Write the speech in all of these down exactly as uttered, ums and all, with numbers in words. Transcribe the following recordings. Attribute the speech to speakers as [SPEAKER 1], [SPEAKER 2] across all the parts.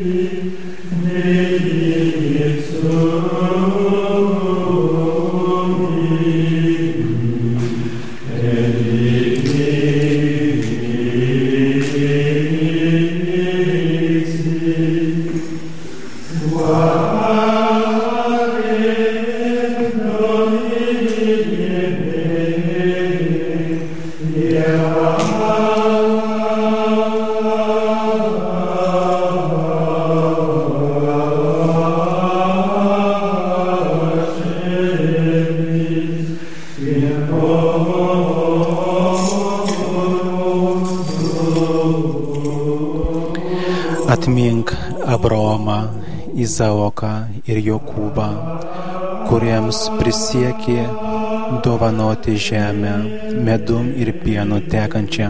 [SPEAKER 1] Atmink Abraomą, Izaoką ir Jokūbą, kuriems prisiekė dovanoti žemę medum ir pienu tekančią.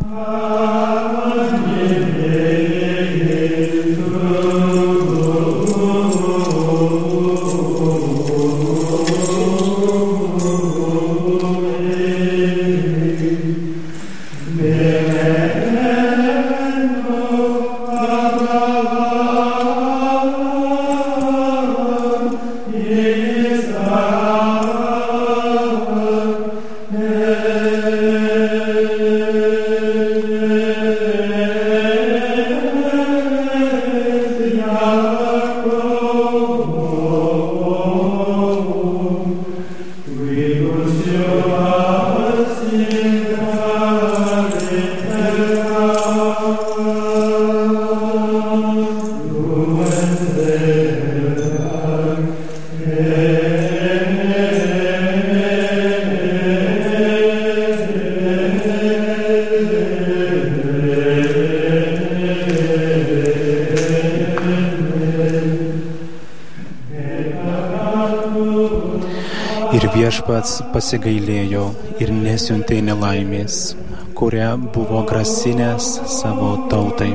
[SPEAKER 1] Ir viešpats pasigailėjo ir nesiuntė nelaimės, kurią buvo grasinęs savo tautai.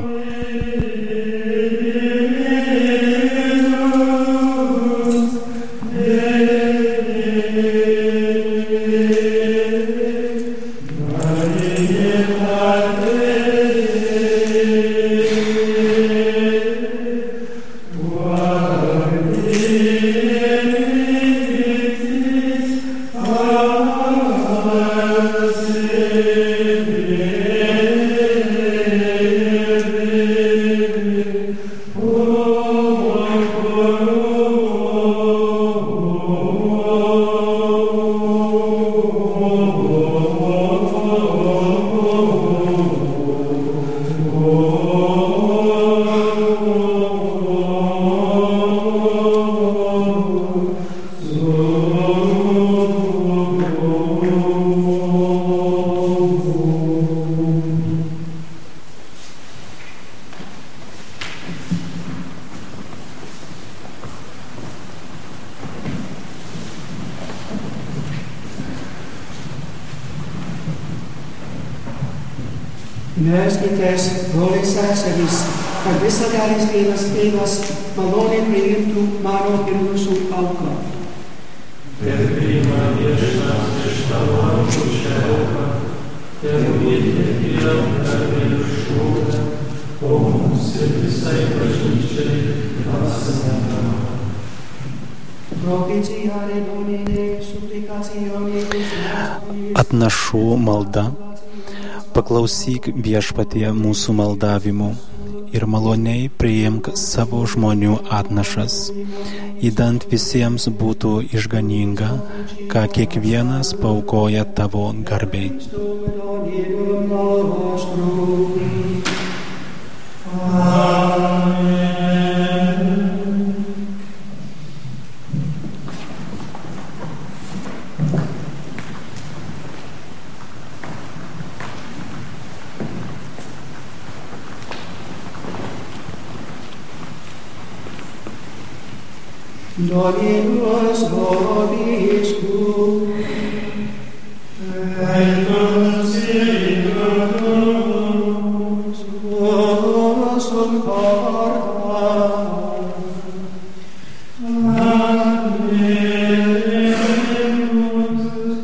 [SPEAKER 2] Melskitės, broliai seserys, kad visagalis Dievas Tėvas maloniai priimtų mano ir jūsų auką.
[SPEAKER 3] Ten priima viešpats iš tavo rankų šią auką, ten vietė Dievo garbę ir šlovę, o mums ir visai bažnyčiai dvasinę.
[SPEAKER 1] Atnašų malda. Paklausyk Viešpatie mūsų maldavimų ir maloniai priimk savo žmonių atnašas, idant visiems būtų išganinga, ką kiekvienas paaukoja tavo garbei.
[SPEAKER 2] Dominus vobiscum, et consigliatus vosum corda, ameremus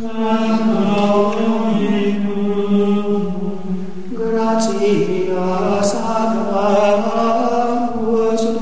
[SPEAKER 2] Dominum, gratias ad vos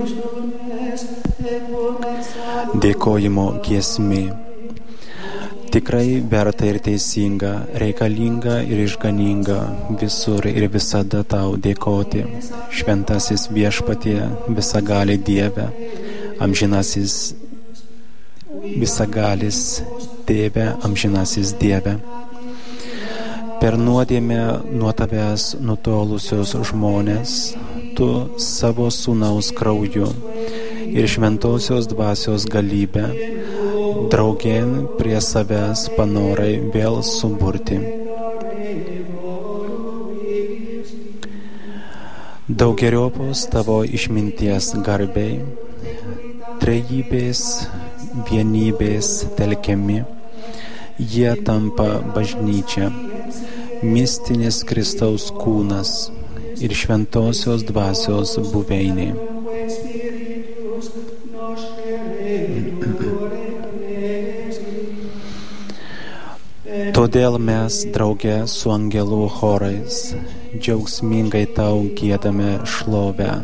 [SPEAKER 1] Dėkojimo giesmė. Tikrai verta ir teisinga, reikalinga ir išganinga visur ir visada tau dėkoti. Šventasis Viešpatie, visagali Dieve, amžinasis visagalis Tėve, amžinasis Dieve. Per nuodėmę nuo tavęs nutolusios žmonės, tu savo sūnaus krauju ir šventosios dvasios galybę draugėn prie savęs panorai vėl suburti. Daugeriopos tavo išminties garbei, trejybės vienybės telkiami, jie tampa bažnyčia, mistinis Kristaus kūnas ir šventosios dvasios buveinė. Todėl mes drauge su angelų chorais džiaugsmingai tau giedame šlovę.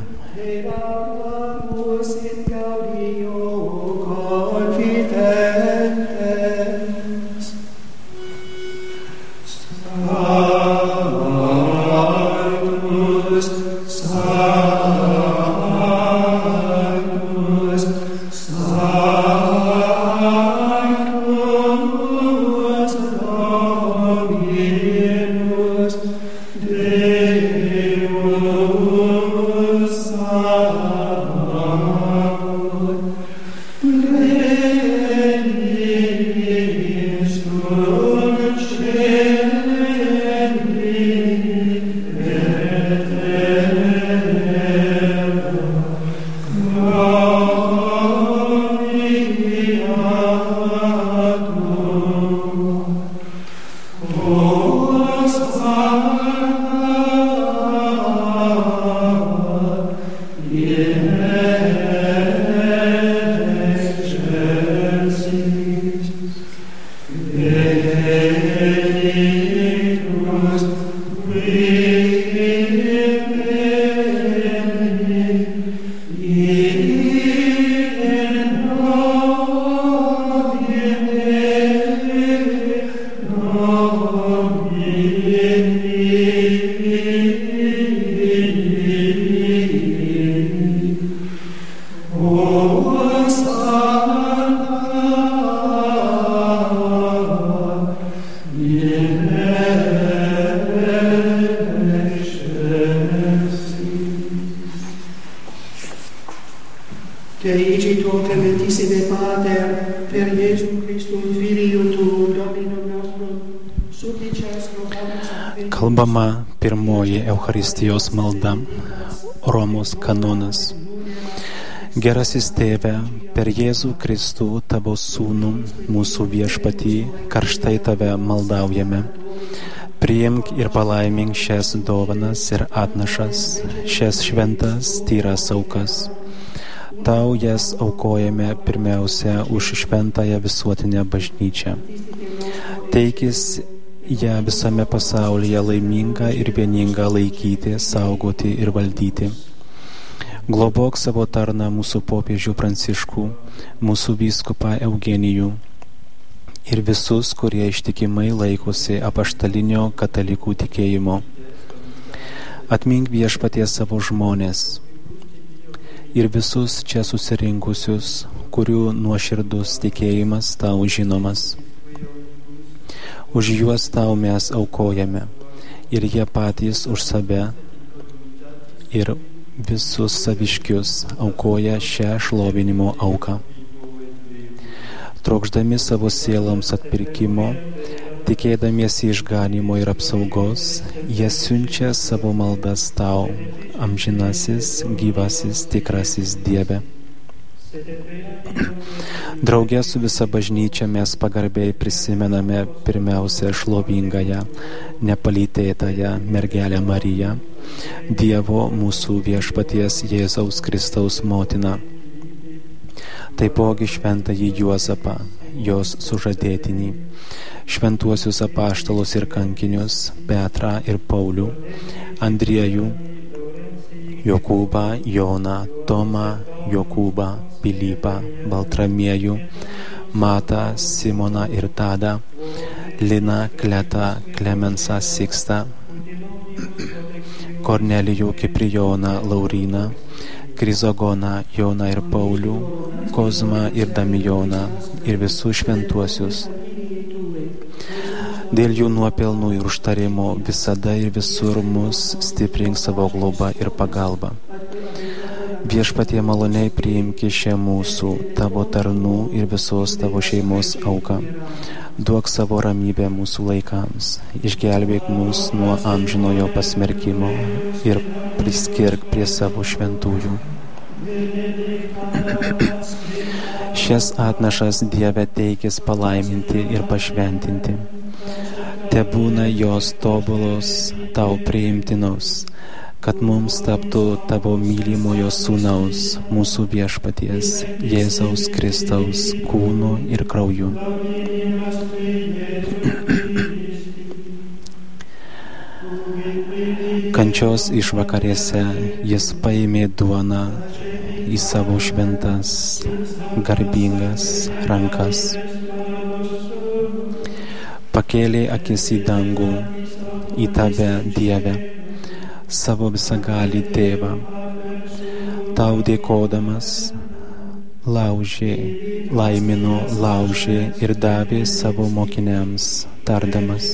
[SPEAKER 1] Kalbama pirmoji Eucharistijos malda, Romos kanonas. Gerasis Tėve, per Jėzų Kristų, tavo sūnų, mūsų viešpatį, karštai tave maldaujame. Priimk ir palaimink šias dovanas ir atnašas, šias šventas tyras aukas. Tau jas aukojame pirmiausia už šventąją visuotinę bažnyčią. Teikis ją visame pasaulyje laimingą ir vieningą laikyti, saugoti ir valdyti. Globok savo tarną mūsų popiežių Pranciškų, mūsų vyskupą Eugenijų ir visus, kurie ištikimai laikosi apaštalinio katalikų tikėjimo. Atmink Viešpatie savo žmonės ir visus čia susirinkusius, kurių nuoširdus tikėjimas tau žinomas. Už juos tau mes aukojame ir jie patys už save ir visus saviškius aukoja šią šlovinimo auką. Trokšdami savo sieloms atpirkimo, tikėdamiesi išganimo ir apsaugos, jie siunčia savo maldas tau, amžinasis, gyvasis, tikrasis Dieve. Drauge su visa bažnyčia mes pagarbiai prisimename pirmiausia šlovingąją, nepalytėtąją mergelę Mariją, Dievo mūsų viešpaties Jėzaus Kristaus motiną. Taipogi šventąjį Juozapą, jos sužadėtinį, šventuosius apaštalus ir kankinius, Petrą ir Paulių, Andriejų, Jokūbą, Joną, Tomą, Jokūbą, Pilypą, Baltramiejų, Matą, Simoną ir Tadą, Liną, Kletą, Klemensą, Sikstą, Kornelijų, Kiprijoną, Lauryną, Krizogoną, Joną ir Paulių, Kozmą ir Damijoną ir visus šventuosius. Dėl jų nuopelnų ir užtarimo visada ir visur mus stiprink savo globą ir pagalbą. Viešpatie maloniai priimki šią mūsų, tavo tarnų ir visos tavo šeimos auką. Duok savo ramybę mūsų laikams, išgelbėk mus nuo amžinojo pasmerkimo ir priskirk prie savo šventųjų. Šias atnašas Dieve teikis palaiminti ir pašventinti. Tebūna jos tobulos, tau priimtinos, kad mums taptų tavo mylimojo sūnaus, mūsų viešpaties, Jėzaus Kristaus kūnu ir krauju. Kančios išvakarėse jis paėmė duoną į savo šventas, garbingas rankas. Pakėlė akis į dangų, į tave, Dieve, savo visagalį tėvą. Tau dėkodamas, laužė, laimino, laužė ir davė savo mokiniams, tardamas.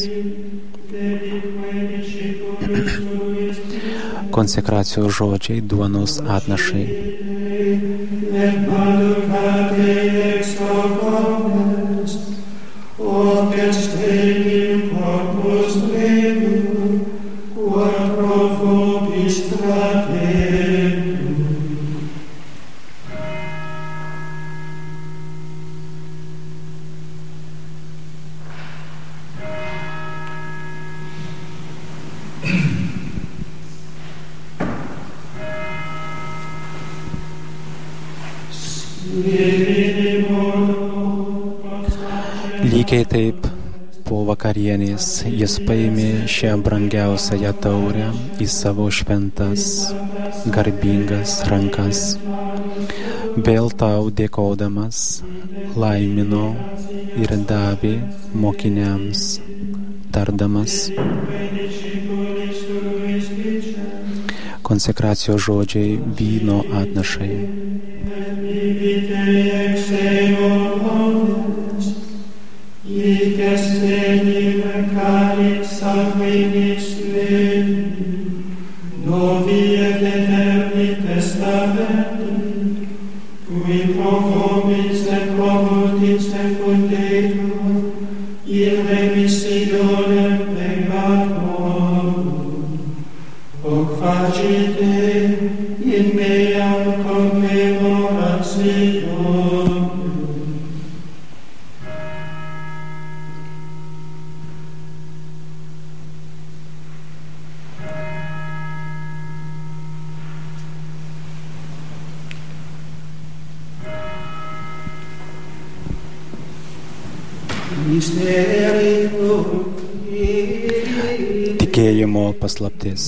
[SPEAKER 1] Konsekracijos žodžiai duonos atnašai. Lygiai taip po vakarienės jis paėmė šią brangiausiąją taurę į savo šventas, garbingas rankas. Vėl tau dėkodamas, laimino ir davė mokiniams, tardamas. Konsekracijos žodžiai vyno atnašai. Tikėjimo paslaptis.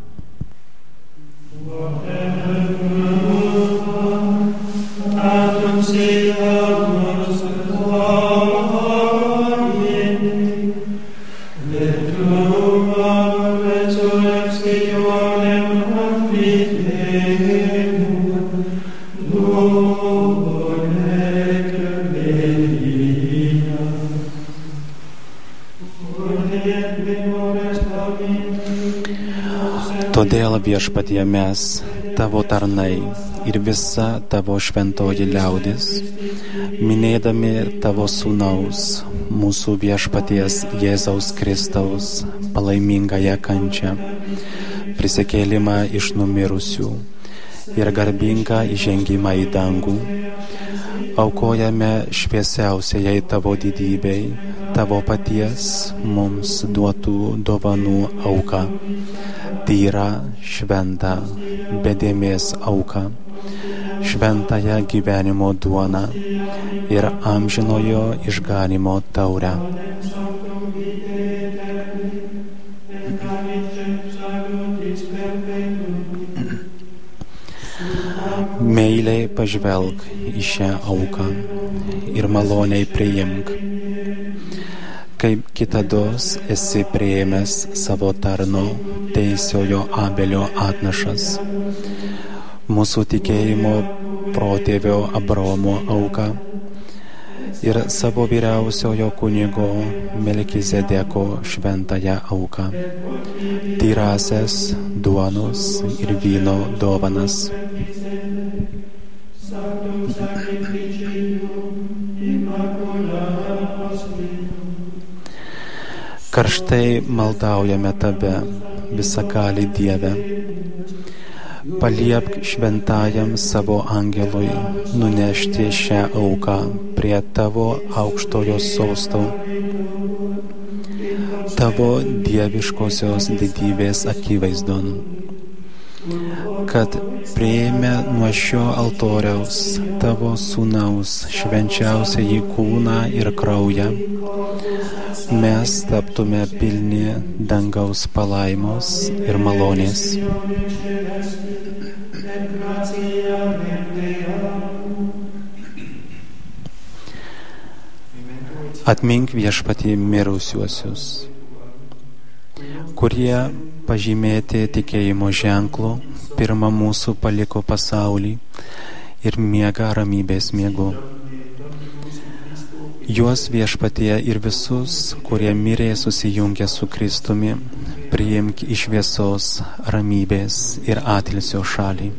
[SPEAKER 1] Todėl viešpatie mes, tavo tarnai ir visa tavo šventoji liaudis, minėdami tavo sūnaus, mūsų viešpaties Jėzaus Kristaus palaimingąją kančią, prisikėlimą iš numirusių ir garbingą įžengimą į dangų, aukojame šviesiausiai tavo didybei, tavo paties mums duotų dovanų auką, tyrą, šventą, bedėmės auką, šventąją gyvenimo duoną ir amžinojo išganimo taurę. Meiliai pažvelk į šią auką ir maloniai priimk, kaip kitados esi priėmęs savo tarno teisiojo Abelio atnašas, mūsų tikėjimo protėvio Abraomo auką ir savo vyriausiojo kunigo Melkizedeko šventąją auką, tyrasias duonos ir vyno dovanas. Karštai maldaujame Tave, visagali Dieve. Paliepk šventajam savo angelui nunešti šią auką prie Tavo aukštojo sosto, Tavo dieviškosios didybės akivaizdon, kad priėmę nuo šio altoriaus Tavo sūnaus švenčiausiąjį kūną ir kraują, mes taptume pilni dangaus palaimos ir malonės. Atmink Viešpatie mirusiuosius, kurie pažymėti tikėjimo ženklu pirmą mūsų paliko pasaulį ir miega ramybės miegu. Juos Viešpatie ir visus, kurie mirė susijungę su Kristumi, priimk iš šviesos, ramybės ir atilsio šalį.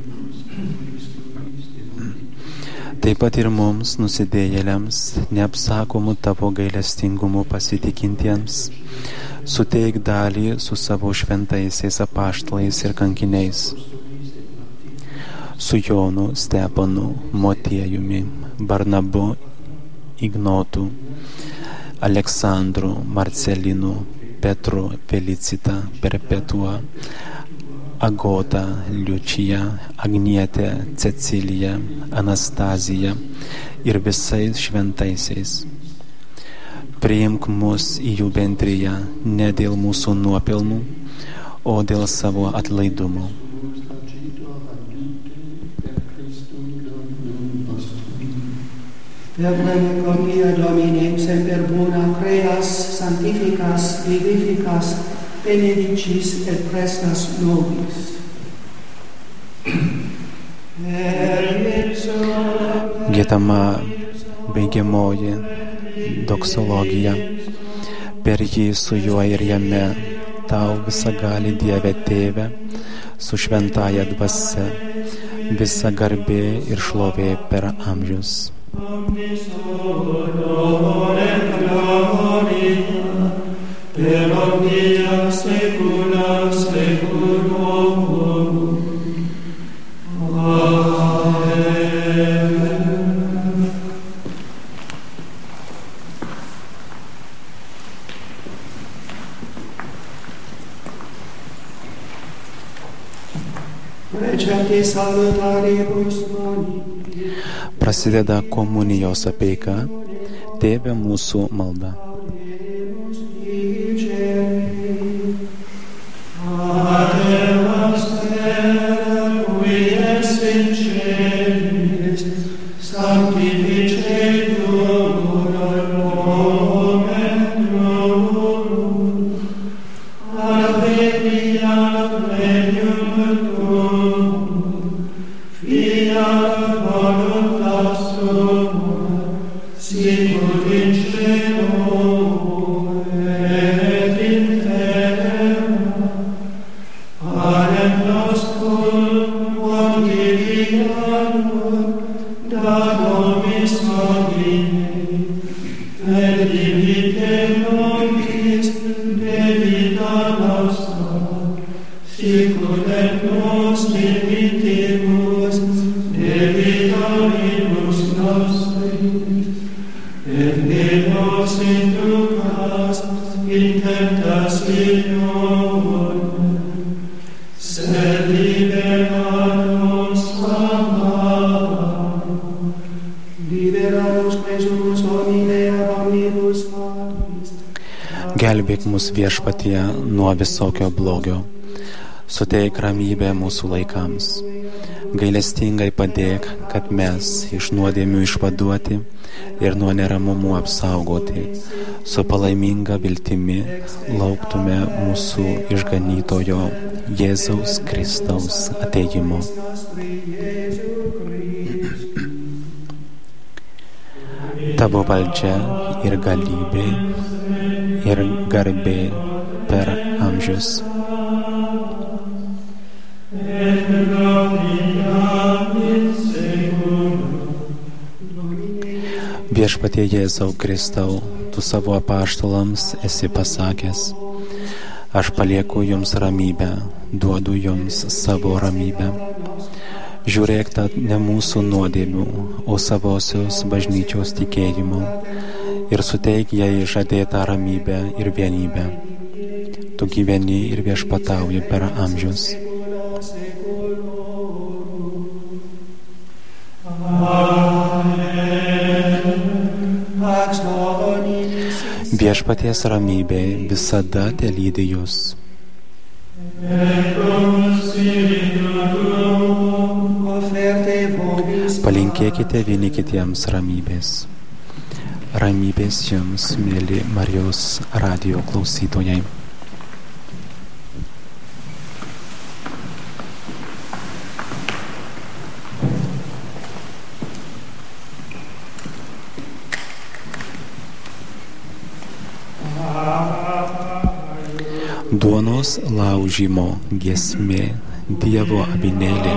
[SPEAKER 1] Taip pat ir mums, nusidėjėliams, neapsakomų Tavo gailestingumu pasitikintiems, suteik dalį su savo šventaisiais apaštalais ir kankiniais, su Jonu, Stepanu, Motiejumi, Barnabu, Ignotu, Aleksandru, Marcelinu, Petru, Felicita, Perpetua, Agota, Liučija, Agnietė, Cecilija, Anastazija ir visais šventaisiais. Priimk mus į jų bendriją ne dėl mūsų nuopelnų, o dėl savo atlaidumo.
[SPEAKER 2] Vergine Comia Domine, semper bona creas, sanctificas, vivificas, benedicis et prestas nobis.
[SPEAKER 1] Giedama baigiamoji doksologija, per jį su juo ir jame, Tau visagali Dieve Tėve, su šventąja dvasia, visa garbė ir šlovė per amžius.
[SPEAKER 3] Per omnia saecula saeculorum. Amen.
[SPEAKER 2] Recite salutaribus mani.
[SPEAKER 1] Prasideda komunijos apeiga, Tėve mūsų malda. Gelbėk mus Viešpatie nuo visokio blogio, suteik ramybę mūsų laikams, Gailestingai padėk, kad mes iš nuodėmių išvaduoti ir nuo neramumų apsaugoti, su palaiminga viltimi lauktume mūsų išganytojo Jėzaus Kristaus atėjimo. Tavo valdžia ir galybė ir garbė per amžius. Viešpatie Jėzau Kristau, tu savo apaštalams esi pasakęs: aš palieku jums ramybę, duodu jums savo ramybę. Žiūrėk tad ne mūsų nuodėmių, o savosios bažnyčios tikėjimo ir suteik jai žadėtą ramybę ir vienybę. Tu gyveni ir viešpatauji per amžius. Viešpaties ramybė visada telydi jus. Palinkėkite vieni kitiems ramybės. Ramybės jums, mėly Marijos radijo klausytojai. Duonos laužymo giesmė, Dievo avinėlė.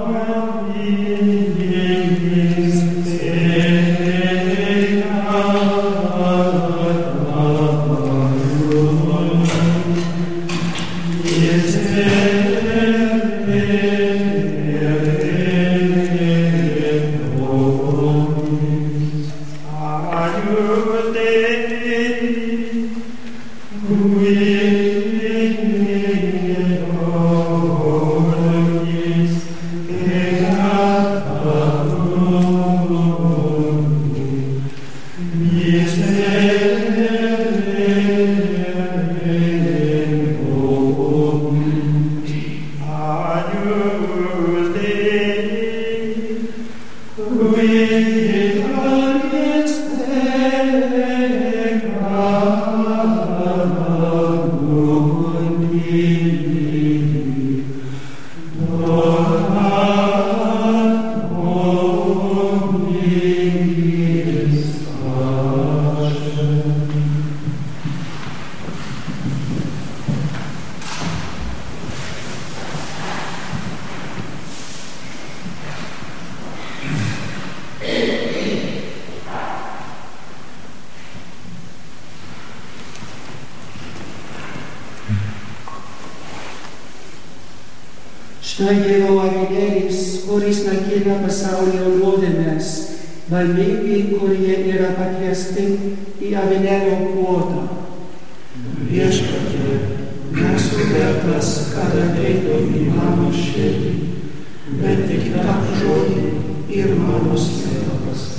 [SPEAKER 2] Štai Dievo avinėlis, kuris naikina pasaulio nuodėmes, laimingi, kurie yra pakviesti į avinėlio puotą. Viešpatie, nesu vertas, kad ateitum į mano širdį, bet tik tarp žodį ir mano siela pastovės.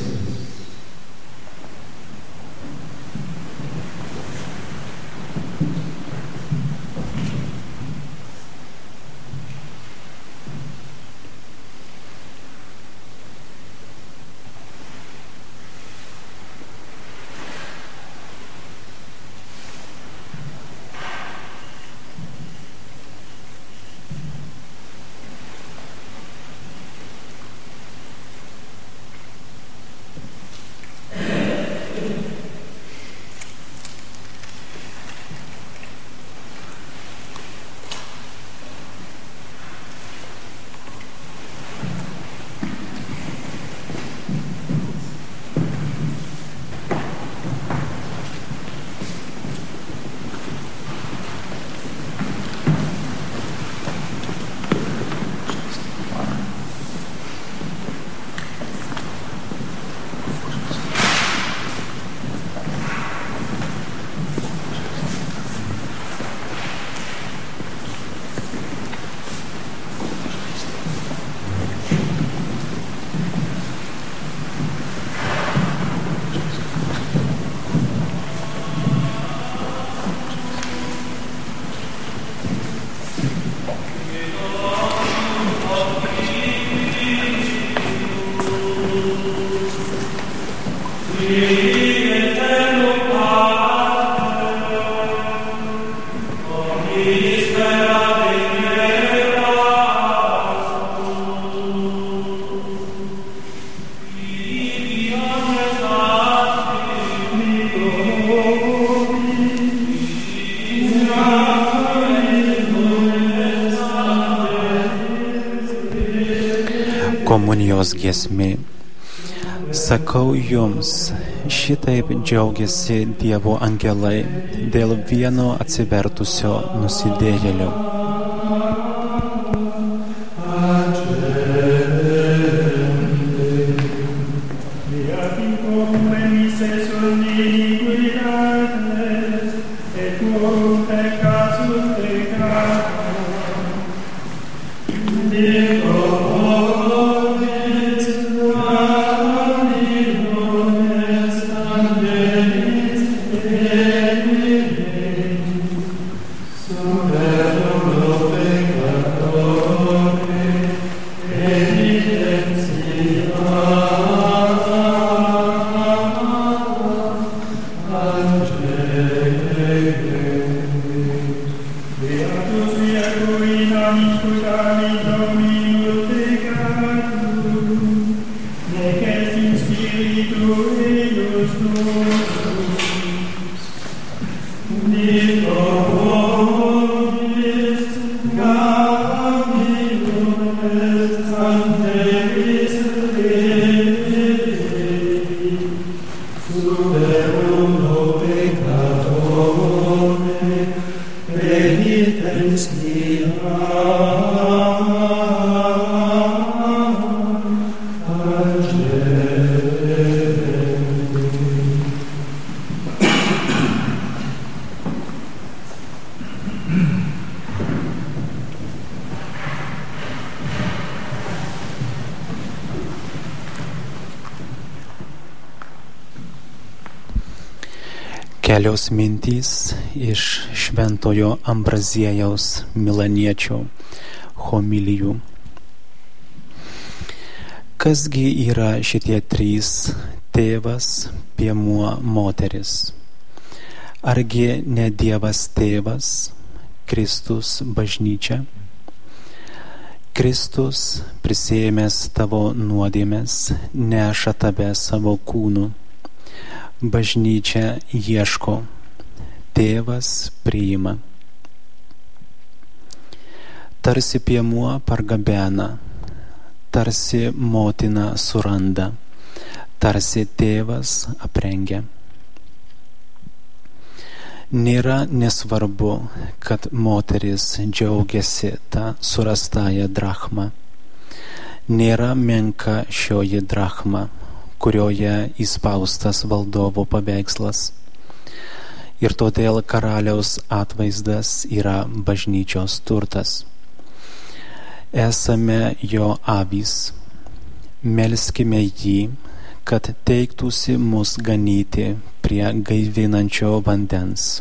[SPEAKER 1] Komunijos giesmė. Sakau jums, šitaip džiaugiasi Dievo angelai dėl vieno atsivertusio nusidėjėlio. Kelios mintys iš šventojo Ambraziejaus Milaniečio homilijų. Kasgi yra šitie trys – tėvas, piemuo, moteris? Argi ne Dievas tėvas, Kristus bažnyčia? Kristus, prisiėmęs tavo nuodėmes, neša tave savo kūnu. Bažnyčia ieško, tėvas priima. Tarsi piemuo pargabena, tarsi motina suranda, tarsi tėvas aprengia. Nėra nesvarbu, kad moteris džiaugiasi tą surastąją drachmą. Nėra menka šioji drachma, kurioje įspaustas valdovo paveikslas. Ir todėl karaliaus atvaizdas yra bažnyčios turtas. Esame jo avys. Melskime jį, kad teiktųsi mus ganyti prie gaivinančio vandens.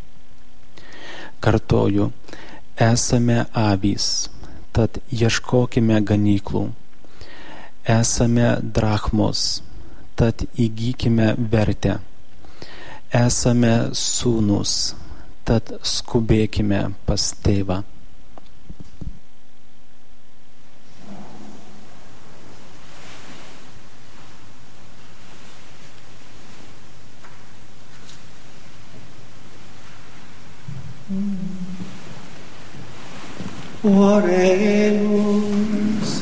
[SPEAKER 1] Kartoju, esame avys, tad ieškokime ganyklų. Esame drachmos, tad įgykime vertę. Esame sūnus, tad skubėkime pas tėvą.
[SPEAKER 2] Oremus.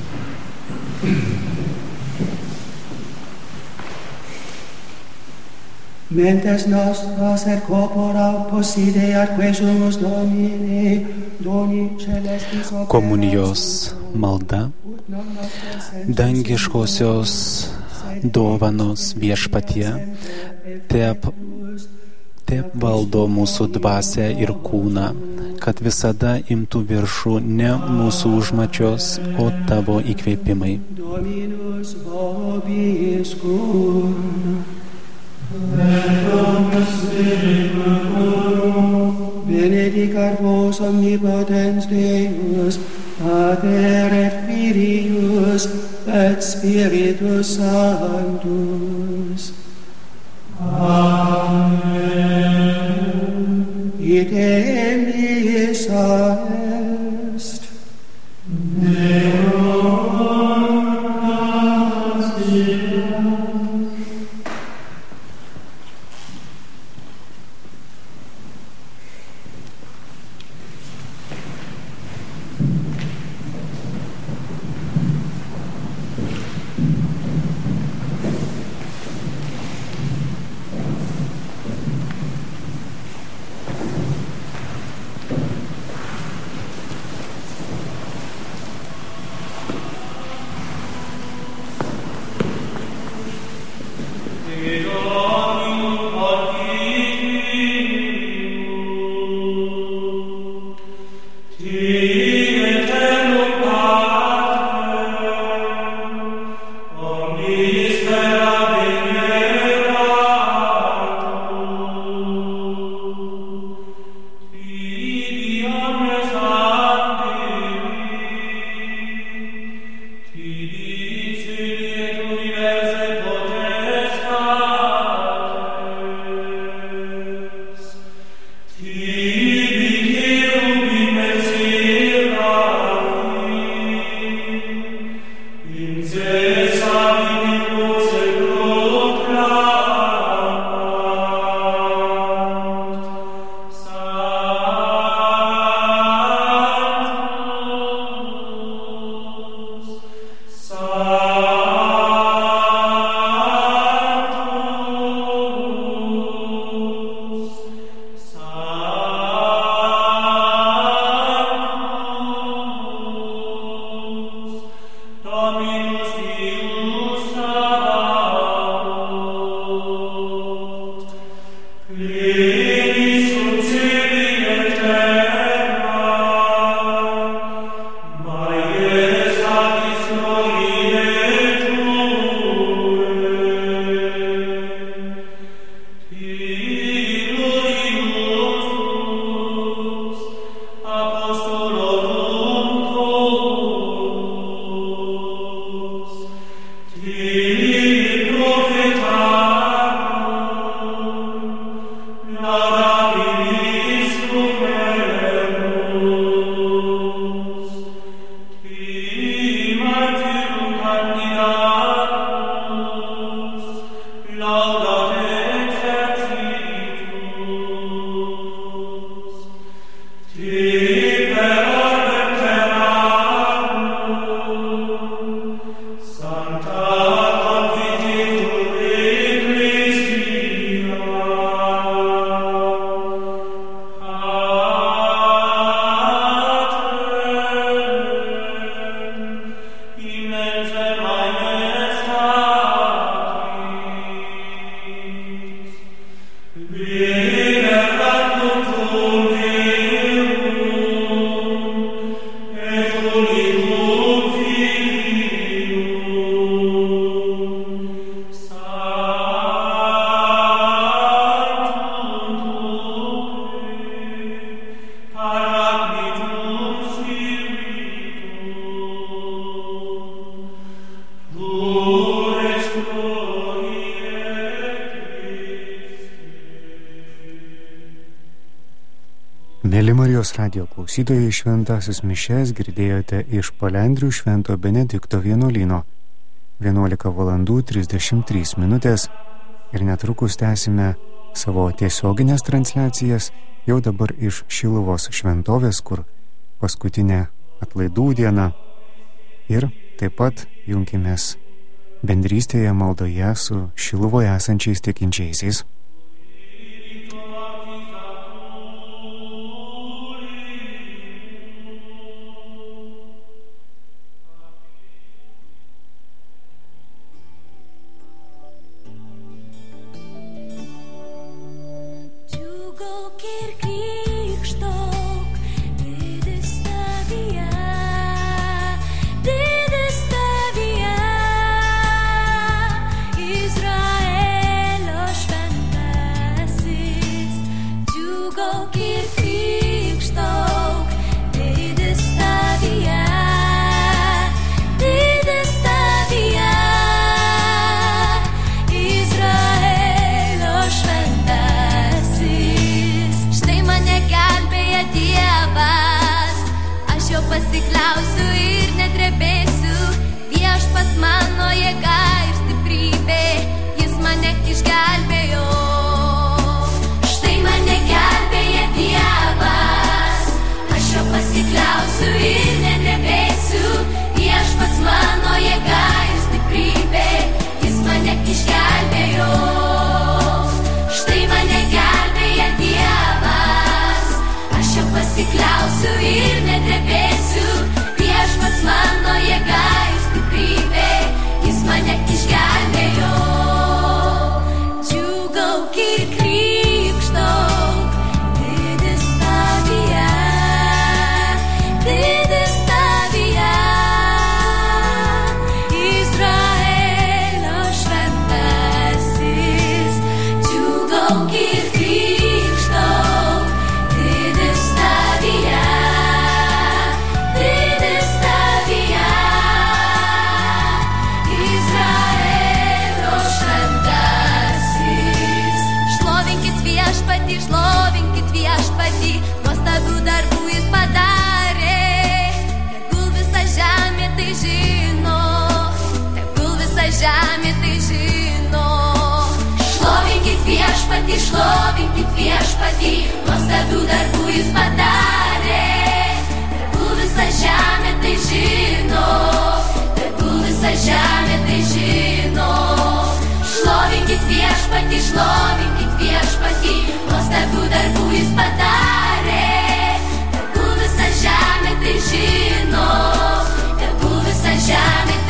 [SPEAKER 2] Mentes nostras et corpora possideat quesumus Domini, Doni celestis opera.
[SPEAKER 1] Komunijos malda, dangiškosios dovanos viešpatie, tep, tep valdo mūsų dvasią ir kūną, kad visada imtų viršų ne mūsų užmačios, o tavo įkvėpimai.
[SPEAKER 2] Dominus vobiscum. Benedicat vos omnipotens Deus, Pater et Filius et Spiritus Sanctus. Idem Isa est.
[SPEAKER 4] Mėly Marijos radijo klausytojai, šventasis mišias girdėjote iš Palendrių Švento Benedikto vienuolyno. vienuolika valandų trisdešimt trys minutės ir netrukus tęsime savo tiesioginės transliacijas jau dabar iš Šiluvos šventovės, kur paskutinė atlaidų diena. Ir taip pat junkimės bendrystėje maldoje su Šiluvoje esančiais tikinčiaisiais.
[SPEAKER 5] Izraelio šventė. žemė tai žino. Šlovinkit viešpatį, šlovinkit viešpatį, nuostabių darbų jis padarė. Tegul visa žemė tai žino, tegul visa žemė tai žino. Šlovinkit viešpatį, šlovinkit viešpatį, nuostabių darbų jis padarė. Tegul visa žemė tai žino, tegul visa žemė